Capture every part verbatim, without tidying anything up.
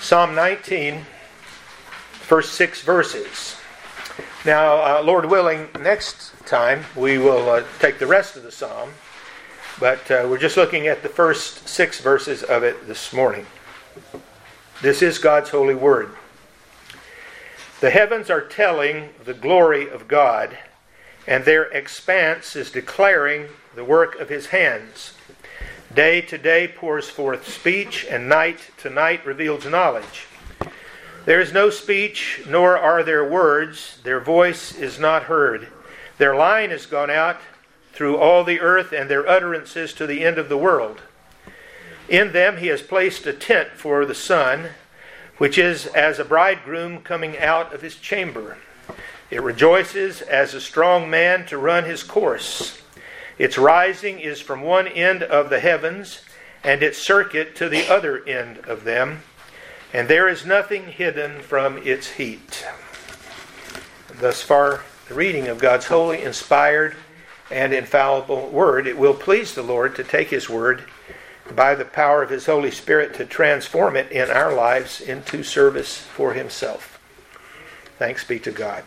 Psalm nineteen, first six verses. Now, uh, Lord willing, next time we will uh, take the rest of the psalm, but uh, we're just looking at the first six verses of it this morning. This is God's holy word. The heavens are telling the glory of God, and their expanse is declaring the work of His hands. Day to day pours forth speech, and night to night reveals knowledge. There is no speech, nor are there words. Their voice is not heard. Their line is gone out through all the earth, and their utterances to the end of the world. In them He has placed a tent for the sun, which is as a bridegroom coming out of his chamber. It rejoices as a strong man to run his course. Its rising is from one end of the heavens, and its circuit to the other end of them, and there is nothing hidden from its heat. Thus far, the reading of God's holy, inspired, and infallible Word. It will please the Lord to take His Word by the power of His Holy Spirit to transform it in our lives into service for Himself. Thanks be to God.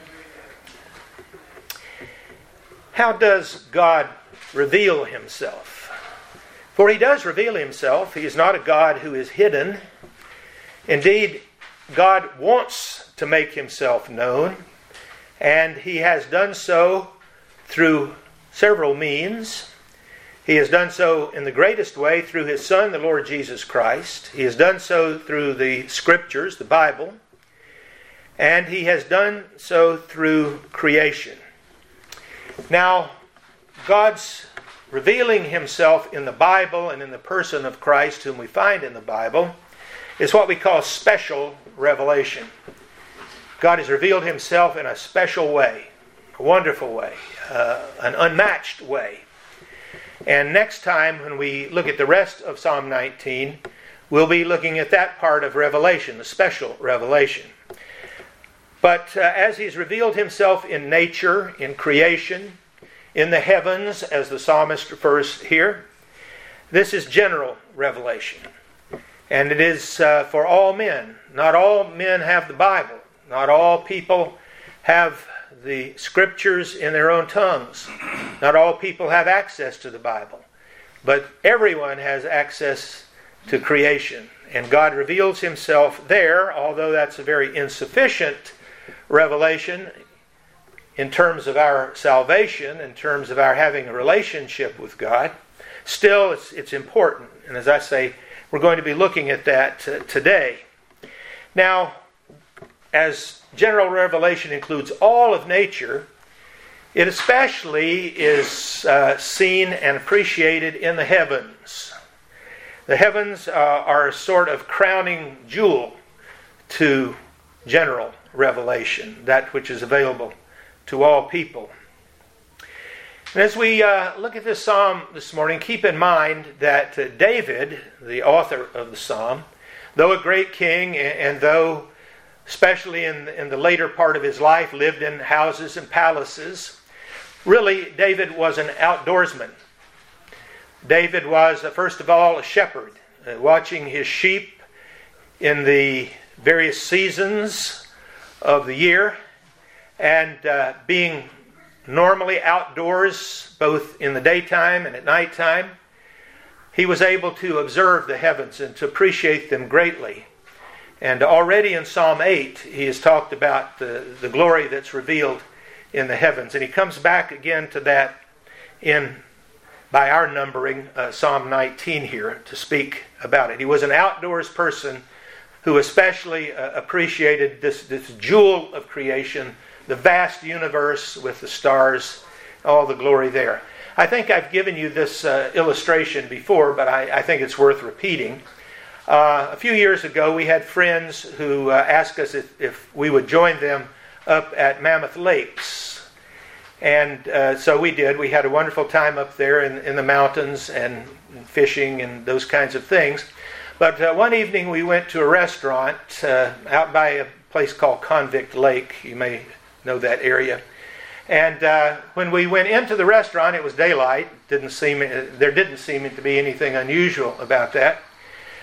How does God reveal Himself? For He does reveal Himself. He is not a God who is hidden. Indeed, God wants to make Himself known, and He has done so through several means. He has done so in the greatest way through His Son, the Lord Jesus Christ. He has done so through the Scriptures, the Bible, and He has done so through creation. Now, God's revealing Himself in the Bible and in the person of Christ, whom we find in the Bible, is what we call special revelation. God has revealed Himself in a special way, a wonderful way, uh, an unmatched way. And next time, when we look at the rest of Psalm nineteen, we'll be looking at that part of Revelation, the special revelation. But uh, as He's revealed Himself in nature, in creation, in the heavens, as the psalmist refers here, this is general revelation. And it is uh, for all men. Not all men have the Bible. Not all people have the Scriptures in their own tongues. Not all people have access to the Bible. But everyone has access to creation. And God reveals Himself there, although that's a very insufficient revelation in terms of our salvation, in terms of our having a relationship with God. Still, it's, it's important. And as I say, we're going to be looking at that uh, today. Now, as general revelation includes all of nature, it especially is uh, seen and appreciated in the heavens. The heavens uh, are a sort of crowning jewel to general revelation, that which is available to all people. And as we uh, look at this psalm this morning, keep in mind that uh, David, the author of the psalm, though a great king, and, and though especially in, in the later part of his life lived in houses and palaces, really David was an outdoorsman. David was, uh, first of all, a shepherd, uh, watching his sheep in the various seasons of the year, and uh, being normally outdoors both in the daytime and at nighttime. He was able to observe the heavens and to appreciate them greatly. And already in Psalm eight, he has talked about the, the glory that's revealed in the heavens. And he comes back again to that in, by our numbering, uh, Psalm nineteen here to speak about it. He was an outdoors person who especially uh, appreciated this, this jewel of creation, the vast universe with the stars, all the glory there. I think I've given you this uh, illustration before, but I, I think it's worth repeating. Uh, a few years ago, we had friends who uh, asked us if, if we would join them up at Mammoth Lakes. And uh, so we did. We had a wonderful time up there in, in the mountains and fishing and those kinds of things. But uh, one evening we went to a restaurant uh, out by a place called Convict Lake. You may know that area. And uh, when we went into the restaurant, it was daylight. Didn't seem there didn't seem to be anything unusual about that.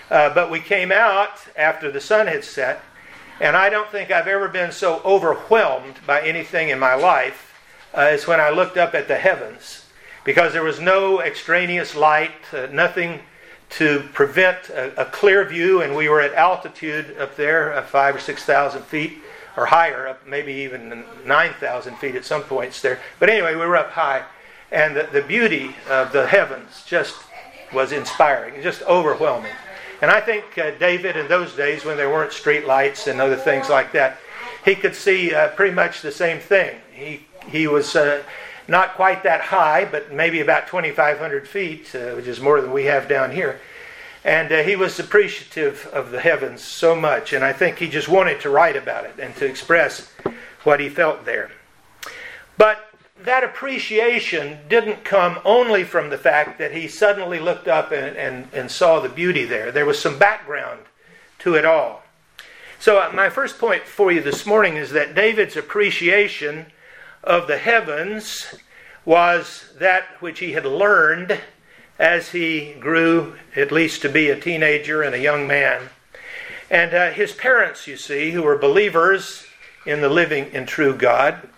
Uh, but we came out after the sun had set, and I don't think I've ever been so overwhelmed by anything in my life uh, as when I looked up at the heavens, because there was no extraneous light, uh, nothing to prevent a, a clear view, and we were at altitude up there, uh, five or six thousand feet, or higher, up maybe even nine thousand feet at some points there. But anyway, we were up high, and the, the beauty of the heavens just was inspiring, just overwhelming. And I think uh, David in those days, when there weren't street lights and other things like that, he could see uh, pretty much the same thing. He he was uh, not quite that high, but maybe about twenty-five hundred feet, uh, which is more than we have down here. And uh, he was appreciative of the heavens so much, and I think he just wanted to write about it and to express what he felt there. But that appreciation didn't come only from the fact that he suddenly looked up and, and, and saw the beauty there. There was some background to it all. So uh, my first point for you this morning is that David's appreciation of the heavens was that which he had learned as he grew, at least to be a teenager and a young man. And uh, his parents, you see, who were believers in the living and true God,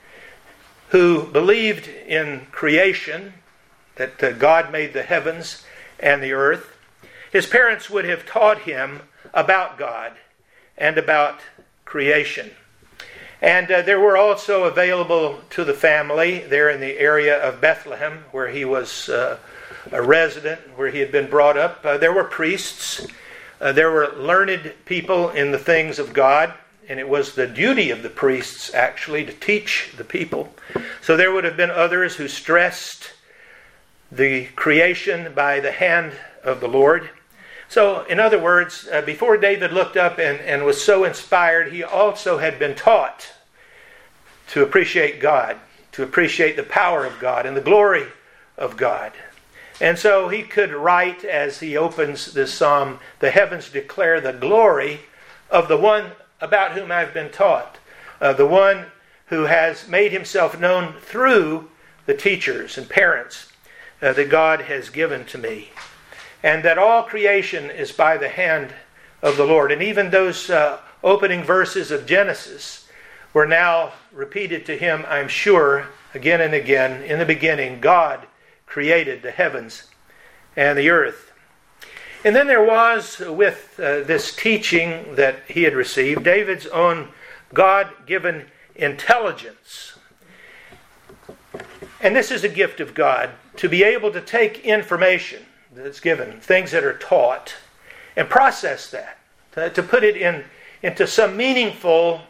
who believed in creation, that uh, God made the heavens and the earth, his parents would have taught him about God and about creation. And uh, there were also available to the family there in the area of Bethlehem, where he was uh, a resident, where he had been brought up. Uh, there were priests. Uh, there were learned people in the things of God. And it was the duty of the priests, actually, to teach the people. So there would have been others who stressed the creation by the hand of the Lord. So, in other words, uh, before David looked up and, and was so inspired, he also had been taught to appreciate God, to appreciate the power of God and the glory of God. And so he could write, as he opens this psalm, "The heavens declare the glory of the one about whom I've been taught, uh, the one who has made himself known through the teachers and parents uh, that God has given to me. And that all creation is by the hand of the Lord." And even those uh, opening verses of Genesis were now repeated to him, I'm sure, again and again. In the beginning, God created the heavens and the earth. And then there was, with uh, this teaching that he had received, David's own God-given intelligence. And this is a gift of God, to be able to take information that's given, things that are taught, and process that, to, to put it in into some meaningful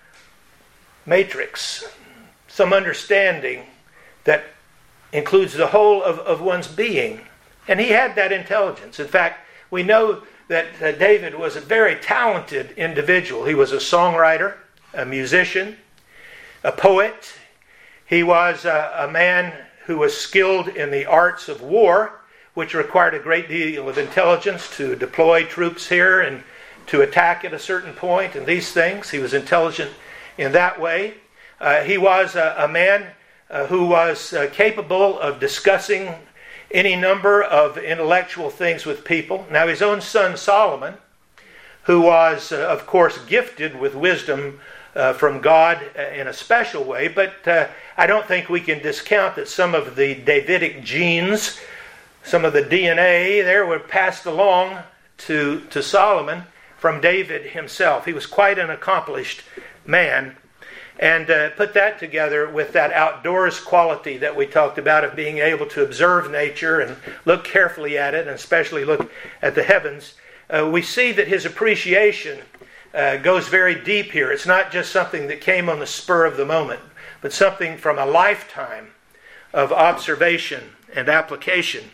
matrix, some understanding that includes the whole of, of one's being. And he had that intelligence. In fact, we know that uh, David was a very talented individual. He was a songwriter, a musician, a poet. He was a, a man who was skilled in the arts of war, which required a great deal of intelligence to deploy troops here and to attack at a certain point and these things. He was intelligent in that way. Uh, he was a, a man uh, who was uh, capable of discussing any number of intellectual things with people. Now, his own son Solomon, who was, uh, of course, gifted with wisdom uh, from God in a special way, but uh, I don't think we can discount that some of the Davidic genes, some of the D N A there, were passed along to, to Solomon from David himself. He was quite an accomplished man. And uh, put that together with that outdoors quality that we talked about, of being able to observe nature and look carefully at it, and especially look at the heavens, uh, we see that his appreciation uh, goes very deep here. It's not just something that came on the spur of the moment, but something from a lifetime of observation and application.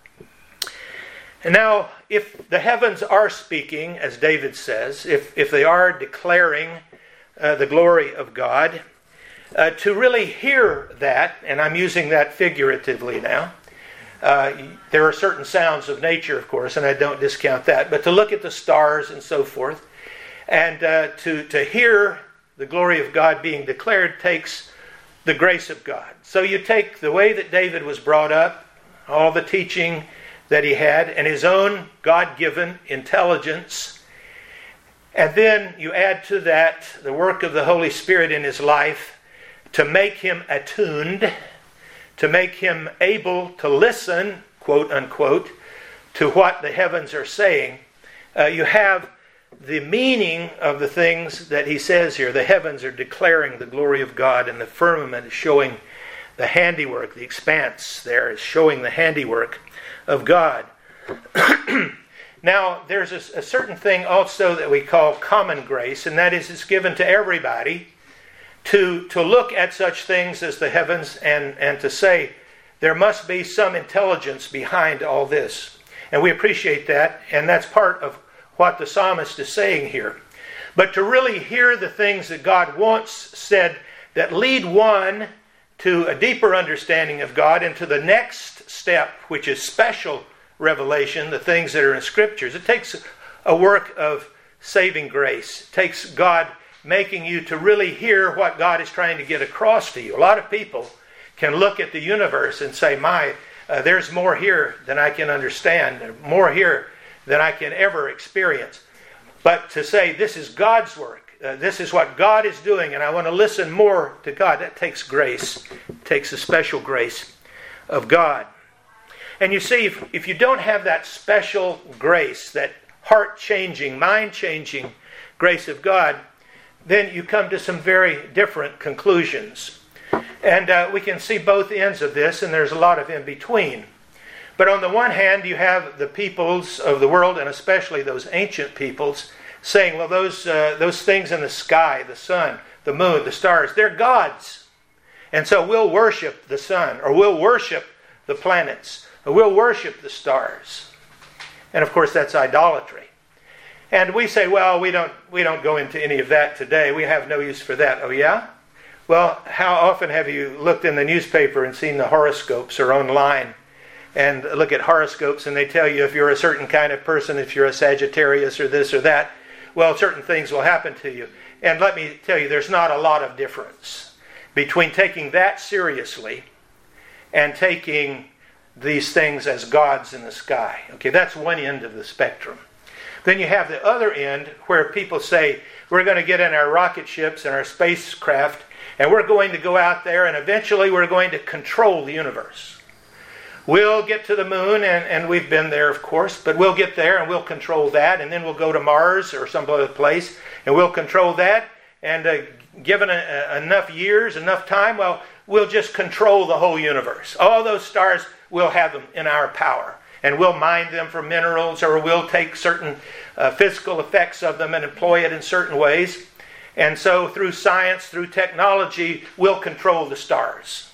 And now, if the heavens are speaking, as David says, if, if they are declaring Uh, the glory of God, uh, to really hear that, and I'm using that figuratively now. Uh, there are certain sounds of nature, of course, and I don't discount that, but to look at the stars and so forth, and uh, to, to hear the glory of God being declared takes the grace of God. So you take the way that David was brought up, all the teaching that he had and his own God-given intelligence. And then you add to that the work of the Holy Spirit in his life to make him attuned, to make him able to listen, quote unquote, to what the heavens are saying. Uh, you have the meaning of the things that he says here. The heavens are declaring the glory of God, and the firmament is showing the handiwork. The expanse there is showing the handiwork of God. Now, there's a, a certain thing also that we call common grace, and that is it's given to everybody to, to look at such things as the heavens and, and to say there must be some intelligence behind all this. And we appreciate that, and that's part of what the psalmist is saying here. But to really hear the things that God wants said that lead one to a deeper understanding of God and to the next step, which is special revelation, the things that are in Scriptures. It takes a work of saving grace. It takes God making you to really hear what God is trying to get across to you. A lot of people can look at the universe and say, my, uh, there's more here than I can understand, more here than I can ever experience. But to say, this is God's work, uh, this is what God is doing, and I want to listen more to God, that takes grace. It takes a special grace of God. And you see, if, if you don't have that special grace, that heart-changing, mind-changing grace of God, then you come to some very different conclusions. And uh, we can see both ends of this, and there's a lot of in between. But on the one hand, you have the peoples of the world, and especially those ancient peoples, saying, well, those uh, those things in the sky, the sun, the moon, the stars, they're gods. And so we'll worship the sun, or we'll worship the planets, or we'll worship the stars. And of course, that's idolatry. And we say, well, we don't we don't go into any of that today. We have no use for that. Oh, yeah? Well, how often have you looked in the newspaper and seen the horoscopes or online? And look at horoscopes, and they tell you if you're a certain kind of person, if you're a Sagittarius or this or that, well, certain things will happen to you. And let me tell you, there's not a lot of difference between taking that seriously and taking these things as gods in the sky. Okay, that's one end of the spectrum. Then you have the other end where people say, we're going to get in our rocket ships and our spacecraft, and we're going to go out there, and eventually we're going to control the universe. We'll get to the moon, and, and we've been there, of course, but we'll get there and we'll control that, and then we'll go to Mars or some other place, and we'll control that, and uh, given a, a, enough years, enough time, well, we'll just control the whole universe. All those stars, we'll have them in our power, and we'll mine them for minerals, or we'll take certain uh, physical effects of them and employ it in certain ways. And so through science, through technology, we'll control the stars.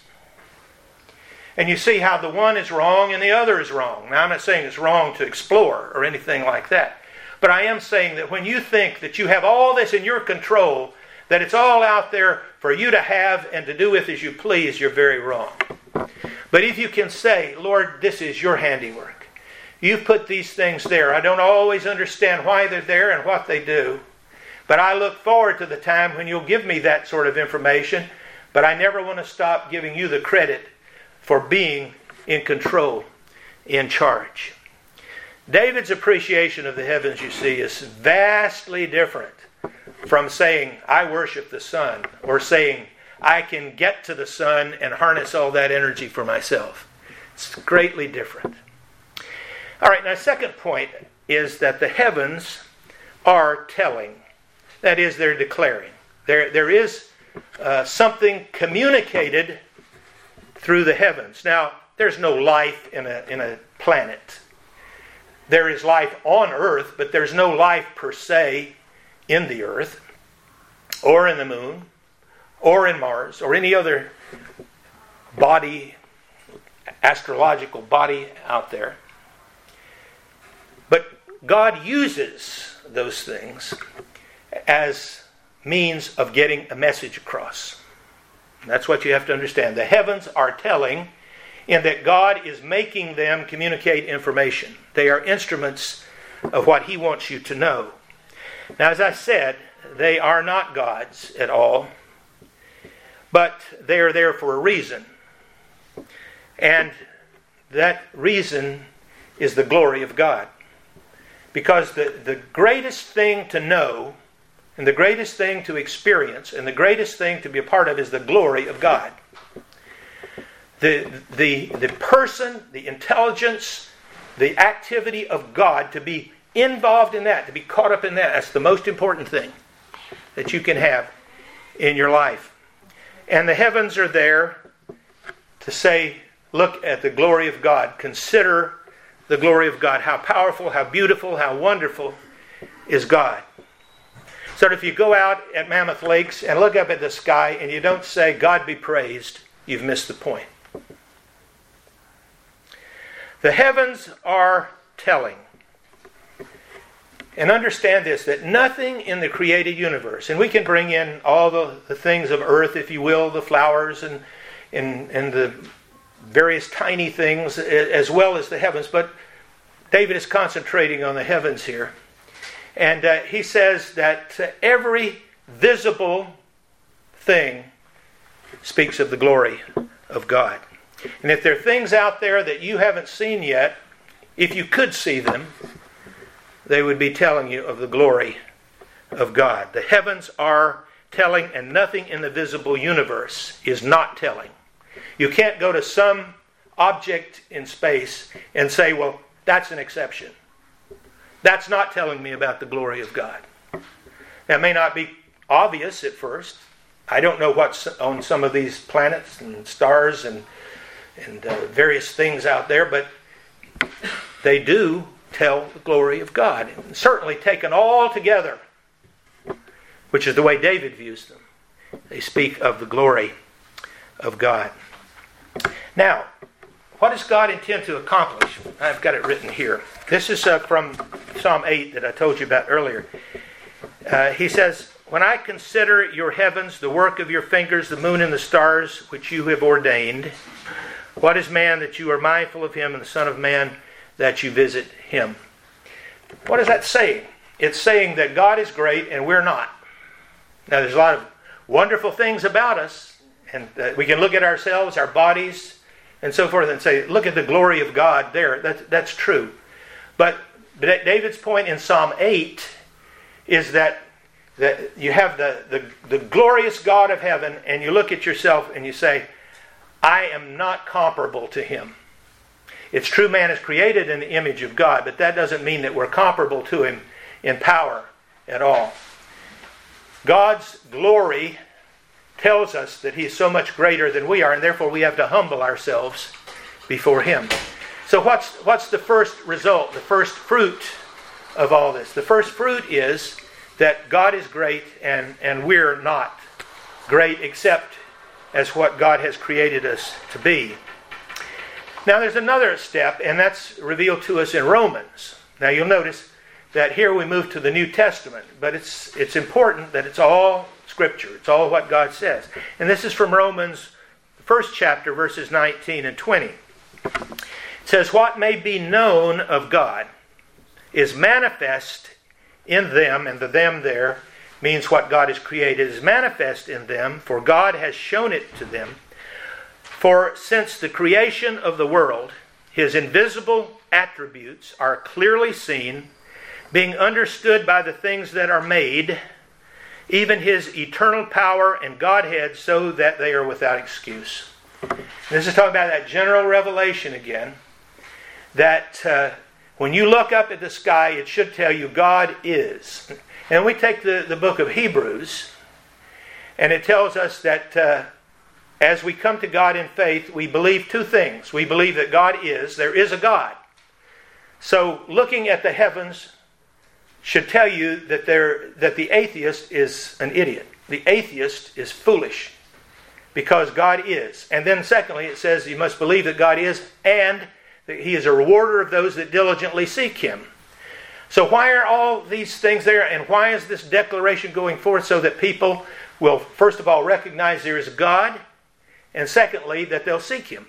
And you see how the one is wrong and the other is wrong. Now, I'm not saying it's wrong to explore or anything like that. But I am saying that when you think that you have all this in your control, that it's all out there for you to have and to do with as you please, you're very wrong. But if you can say, Lord, this is your handiwork. You've put these things there. I don't always understand why they're there and what they do. But I look forward to the time when you'll give me that sort of information. But I never want to stop giving you the credit for being in control, in charge. David's appreciation of the heavens, you see, is vastly different from saying, I worship the sun, or saying, I can get to the sun and harness all that energy for myself. It's greatly different. All right, now second point is that the heavens are telling. That is, they're declaring. There, there is uh, something communicated through the heavens. Now, there's no life in a in a planet. There is life on Earth, but there's no life per se in the Earth, or in the moon, or in Mars, or any other body, astrological body out there. But God uses those things as means of getting a message across. That's what you have to understand. The heavens are telling in that God is making them communicate information. They are instruments of what He wants you to know. Now, as I said, they are not gods at all, but they are there for a reason. And that reason is the glory of God. Because the, the greatest thing to know, and the greatest thing to experience, and the greatest thing to be a part of is the glory of God. The, the, the person, the intelligence, the activity of God, to be involved in that, to be caught up in that, that's the most important thing that you can have in your life. And the heavens are there to say, look at the glory of God. Consider the glory of God. How powerful, how beautiful, how wonderful is God. So that if you go out at Mammoth Lakes and look up at the sky and you don't say, God be praised, you've missed the point. The heavens are telling. And understand this, that nothing in the created universe, and we can bring in all the, the things of earth, if you will, the flowers and, and, and the various tiny things, as well as the heavens, but David is concentrating on the heavens here. And uh, he says that uh, every visible thing speaks of the glory of God. And if there are things out there that you haven't seen yet, if you could see them, they would be telling you of the glory of God. The heavens are telling, and nothing in the visible universe is not telling. You can't go to some object in space and say, well, that's an exception. That's not telling me about the glory of God. That may not be obvious at first. I don't know what's on some of these planets and stars and, and uh, various things out there, but they do tell the glory of God. And certainly taken all together, which is the way David views them, they speak of the glory of God. Now, what does God intend to accomplish? I've got it written here. This is uh, from Psalm eight that I told you about earlier. Uh, he says, when I consider your heavens, the work of your fingers, the moon and the stars, which you have ordained, what is man that you are mindful of him, and the Son of Man that you visit him? What is that saying? It's saying that God is great and we're not. Now, there's a lot of wonderful things about us, and uh, we can look at ourselves, our bodies, and so forth, and say, look at the glory of God there. That, that's true. But David's point in Psalm eight is that, that you have the, the, the glorious God of heaven, and you look at yourself and you say, I am not comparable to him. It's true man is created in the image of God, but that doesn't mean that we're comparable to him in power at all. God's glory tells us that he is so much greater than we are, and therefore we have to humble ourselves before him. So what's what's the first result, the first fruit of all this? The first fruit is that God is great and, and we're not great except as what God has created us to be. Now there's another step, and that's revealed to us in Romans. Now you'll notice that here we move to the New Testament, but it's it's important that it's all Scripture. It's all what God says. And this is from Romans, the first chapter, verses nineteen and twenty. It says, what may be known of God is manifest in them, and the them there means what God has created is manifest in them, for God has shown it to them. For since the creation of the world, his invisible attributes are clearly seen, being understood by the things that are made, even his eternal power and Godhead, so that they are without excuse. This is talking about that general revelation again, that uh, when you look up at the sky, it should tell you God is. And we take the, the book of Hebrews, and it tells us that uh, as we come to God in faith, we believe two things. We believe that God is, there is a God. So looking at the heavens should tell you that there that the atheist is an idiot. The atheist is foolish because God is. And then secondly, it says you must believe that God is and that he is a rewarder of those that diligently seek him. So why are all these things there, and why is this declaration going forth? So that people will, first of all, recognize there is a God, and secondly, that they'll seek him.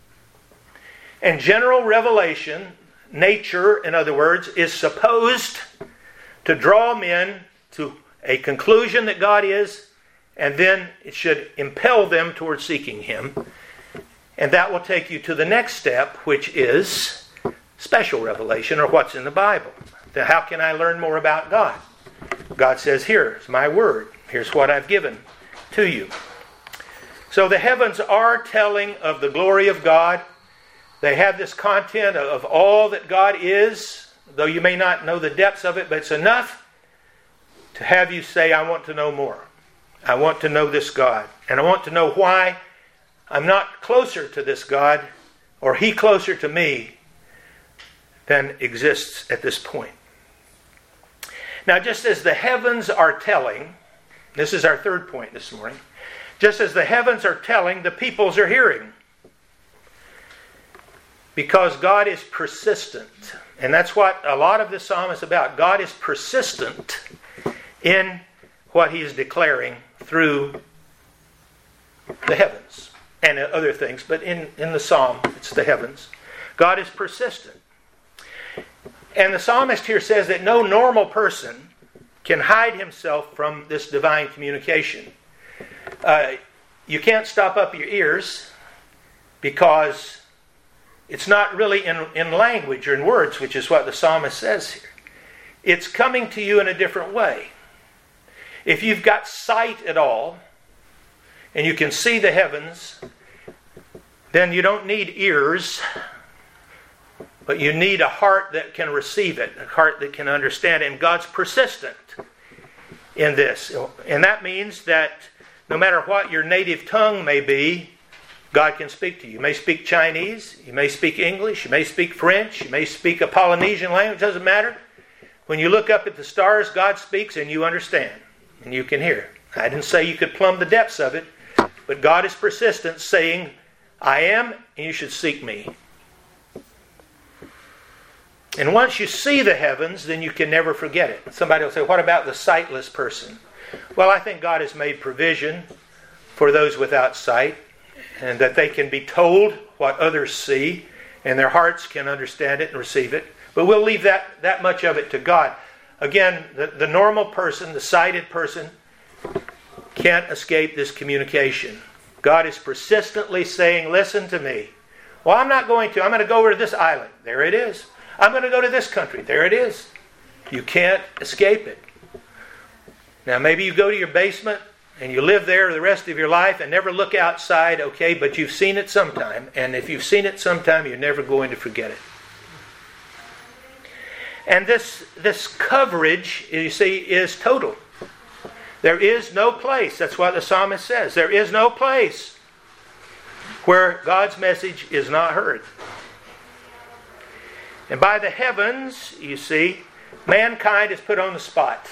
And general revelation, nature, in other words, is supposed to draw men to a conclusion that God is, and then it should impel them towards seeking him. And that will take you to the next step, which is special revelation, or what's in the Bible. Then how can I learn more about God? God says, here's my word. Here's what I've given to you. So the heavens are telling of the glory of God. They have this content of all that God is, though you may not know the depths of it, but it's enough to have you say, I want to know more. I want to know this God. And I want to know why I'm not closer to this God, or He closer to me, than exists at this point. Now, just as the heavens are telling, this is our third point this morning, just as the heavens are telling, the peoples are hearing. Because God is persistent. And that's what a lot of this psalm is about. God is persistent in what He is declaring through the heavens and other things. But in, in the psalm, it's the heavens. God is persistent. And the psalmist here says that no normal person can hide himself from this divine communication. Uh, you can't stop up your ears because it's not really in, in language or in words, which is what the psalmist says here. It's coming to you in a different way. If you've got sight at all, and you can see the heavens, then you don't need ears, but you need a heart that can receive it, a heart that can understand it. And God's persistent in this. And that means that no matter what your native tongue may be, God can speak to you. You may speak Chinese, you may speak English, you may speak French, you may speak a Polynesian language, it doesn't matter. When you look up at the stars, God speaks and you understand. And you can hear. I didn't say you could plumb the depths of it, but God is persistent, saying, I am, and you should seek me. And once you see the heavens, then you can never forget it. Somebody will say, what about the sightless person? Well, I think God has made provision for those without sight, and that they can be told what others see, and their hearts can understand it and receive it. But we'll leave that, that much of it to God. Again, the, the normal person, the sighted person, can't escape this communication. God is persistently saying, listen to me. Well, I'm not going to. I'm going to go over to this island. There it is. I'm going to go to this country. There it is. You can't escape it. Now, maybe you go to your basement and you live there the rest of your life and never look outside, okay, but you've seen it sometime. And if you've seen it sometime, you're never going to forget it. And this, this coverage, you see, is total. There is no place, that's what the psalmist says, there is no place where God's message is not heard. And by the heavens, you see, mankind is put on the spot.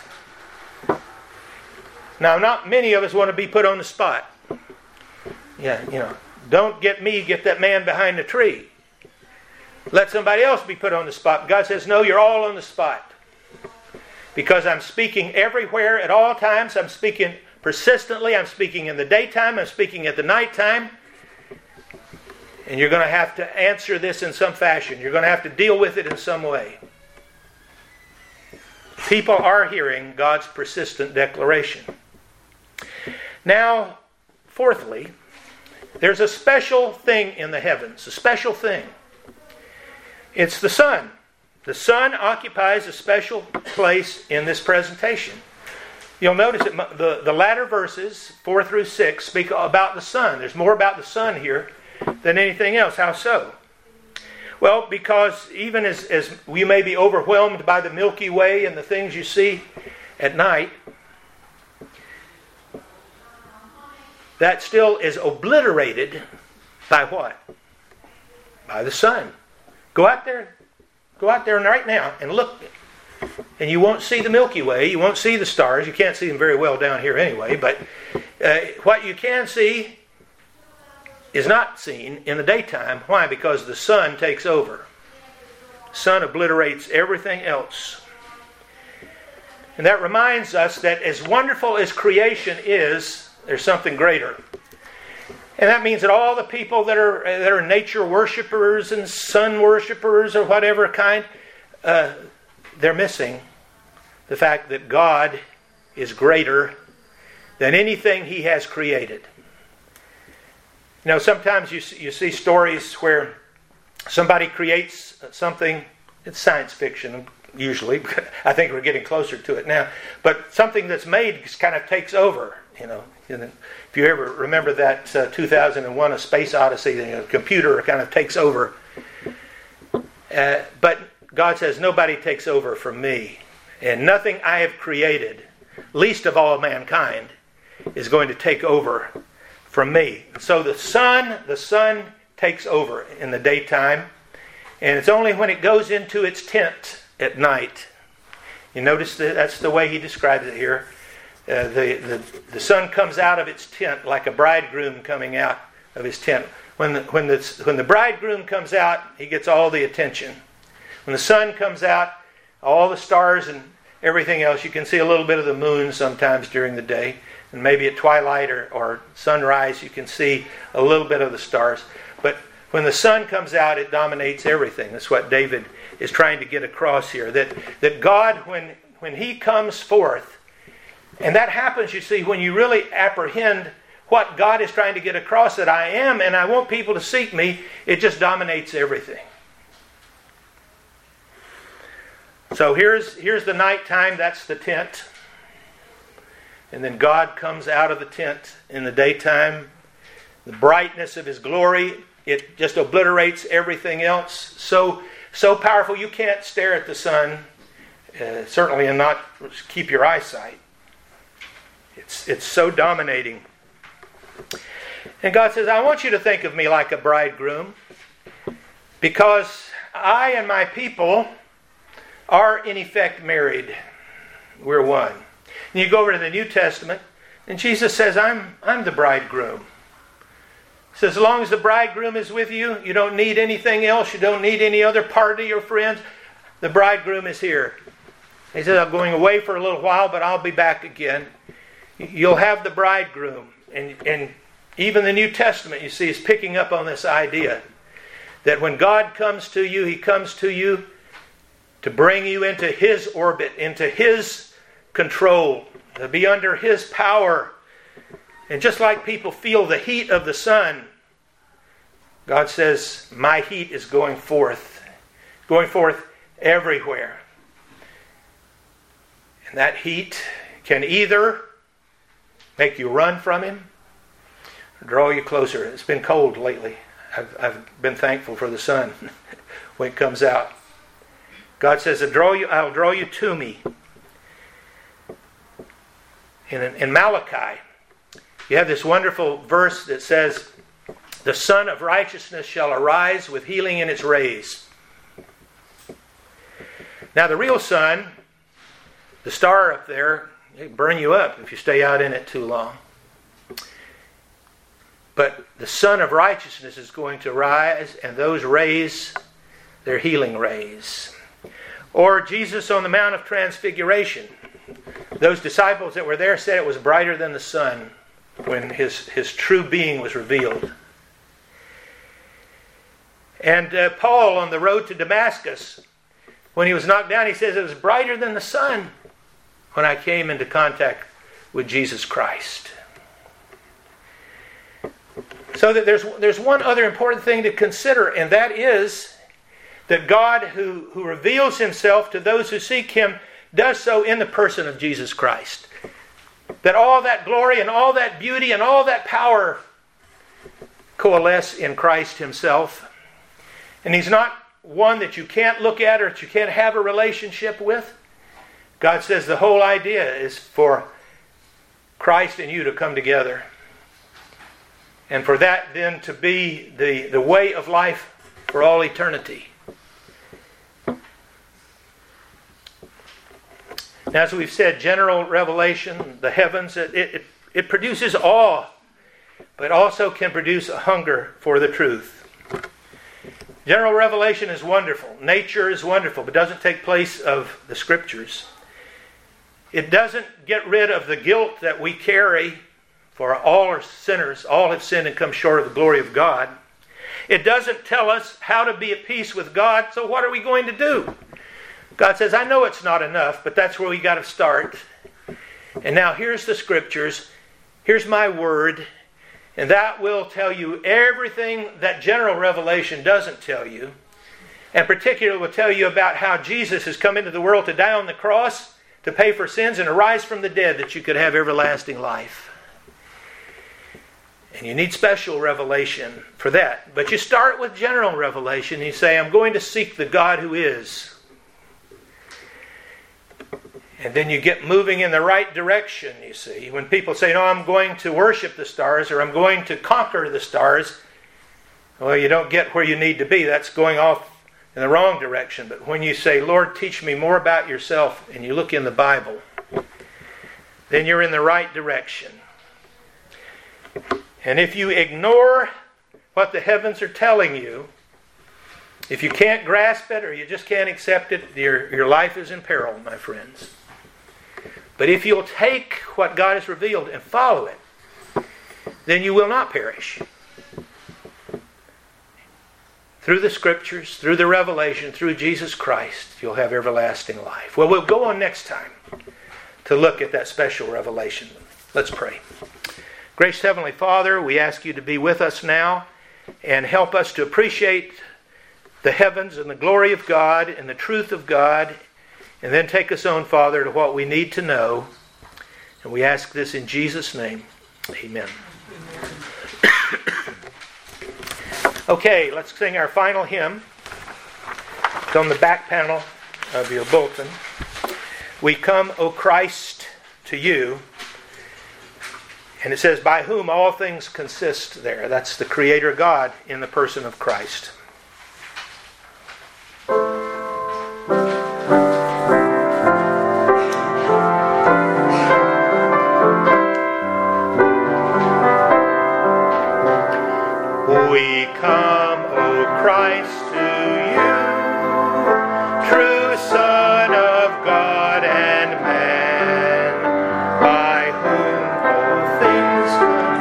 Now, not many of us want to be put on the spot. Yeah, you know, don't get me, get that man behind the tree. Let somebody else be put on the spot. God says, no, you're all on the spot. Because I'm speaking everywhere at all times. I'm speaking persistently. I'm speaking in the daytime. I'm speaking at the nighttime. And you're going to have to answer this in some fashion. You're going to have to deal with it in some way. People are hearing God's persistent declaration. Now, fourthly, there's a special thing in the heavens. A special thing. It's the sun. The sun occupies a special place in this presentation. You'll notice that the, the latter verses, four through six, speak about the sun. There's more about the sun here than anything else. How so? Well, because even as, as you may be overwhelmed by the Milky Way and the things you see at night, that still is obliterated by what? By the sun. Go out there, go out there right now and look, and you won't see the Milky Way. You won't see the stars. You can't see them very well down here anyway. But uh, what you can see is not seen in the daytime. Why? Because the sun takes over. The sun obliterates everything else. And that reminds us that as wonderful as creation is, there's something greater. And that means that all the people that are that are nature worshipers and sun worshipers or whatever kind, uh, they're missing the fact that God is greater than anything He has created. You know, sometimes you you see stories where somebody creates something, it's science fiction usually. I think we're getting closer to it now. But something that's made kind of takes over, you know. If you ever remember that uh, two thousand one A Space Odyssey, the computer kind of takes over. Uh, but God says, nobody takes over from me. And nothing I have created, least of all mankind, is going to take over from me. So the sun, the sun takes over in the daytime. And it's only when it goes into its tent at night. You notice that that's the way he describes it here. Uh, the, the, the sun comes out of its tent like a bridegroom coming out of his tent. When the, when, the, when the bridegroom comes out, he gets all the attention. When the sun comes out, all the stars and everything else, you can see a little bit of the moon sometimes during the day. And maybe at twilight or, or sunrise, you can see a little bit of the stars. But when the sun comes out, it dominates everything. That's what David is trying to get across here. That, that God, when, when He comes forth, and that happens, you see, when you really apprehend what God is trying to get across, that I am and I want people to seek me, it just dominates everything. So here's, here's the nighttime, that's the tent. And then God comes out of the tent in the daytime. The brightness of His glory, it just obliterates everything else. So, so powerful, you can't stare at the sun, uh, certainly, and not keep your eyesight. It's, it's so dominating. And God says, I want you to think of me like a bridegroom, because I and my people are in effect married. We're one. And you go over to the New Testament, and Jesus says, I'm, I'm the bridegroom. He says, as long as the bridegroom is with you, you don't need anything else. You don't need any other party or friends. The bridegroom is here. He says, I'm going away for a little while, but I'll be back again. You'll have the bridegroom. And, and even the New Testament, you see, is picking up on this idea that when God comes to you, He comes to you to bring you into His orbit, into His control, to be under His power. And just like people feel the heat of the sun, God says, my heat is going forth, going forth everywhere. And that heat can either make you run from Him or draw you closer. It's been cold lately. I've, I've been thankful for the sun when it comes out. God says, I'll draw you, I'll draw you to me. In, in Malachi, you have this wonderful verse that says, the Sun of Righteousness shall arise with healing in its rays. Now the real sun, the star up there, it'll burn you up if you stay out in it too long. But the Sun of Righteousness is going to rise, and those rays, they're healing rays. Or Jesus on the Mount of Transfiguration. Those disciples that were there said it was brighter than the sun when his, his true being was revealed. And uh, Paul on the road to Damascus, when he was knocked down, he says it was brighter than the sun when I came into contact with Jesus Christ. So that there's, there's one other important thing to consider, and that is that God, who, who reveals Himself to those who seek Him, does so in the person of Jesus Christ. That all that glory and all that beauty and all that power coalesce in Christ Himself. And He's not one that you can't look at or that you can't have a relationship with. God says the whole idea is for Christ and you to come together. And for that then to be the, the way of life for all eternity. Now, as we've said, general revelation, the heavens, it, it, it produces awe, but also can produce a hunger for the truth. General revelation is wonderful. Nature is wonderful, but doesn't take place of the Scriptures. It doesn't get rid of the guilt that we carry, for all are sinners. All have sinned and come short of the glory of God. It doesn't tell us how to be at peace with God, so what are we going to do? God says, I know it's not enough, but that's where we got to start. And now here's the Scriptures. Here's my word. And that will tell you everything that general revelation doesn't tell you. And particularly will tell you about how Jesus has come into the world to die on the cross, to pay for sins, and to rise from the dead that you could have everlasting life. And you need special revelation for that. But you start with general revelation. And you say, I'm going to seek the God who is. And then you get moving in the right direction, you see. When people say, no, I'm going to worship the stars, or I'm going to conquer the stars, well, you don't get where you need to be. That's going off in the wrong direction. But when you say, Lord, teach me more about yourself, and you look in the Bible, then you're in the right direction. And if you ignore what the heavens are telling you, if you can't grasp it or you just can't accept it, your, your life is in peril, my friends. But if you'll take what God has revealed and follow it, then you will not perish. Through the Scriptures, through the revelation, through Jesus Christ, you'll have everlasting life. Well, we'll go on next time to look at that special revelation. Let's pray. Gracious Heavenly Father, we ask you to be with us now and help us to appreciate the heavens and the glory of God and the truth of God, and then take us on, Father, to what we need to know. And we ask this in Jesus' name. Amen. Okay, let's sing our final hymn. It's on the back panel of your bulletin. We come, O Christ, to you. And it says, by whom all things consist there. That's the Creator God in the person of Christ.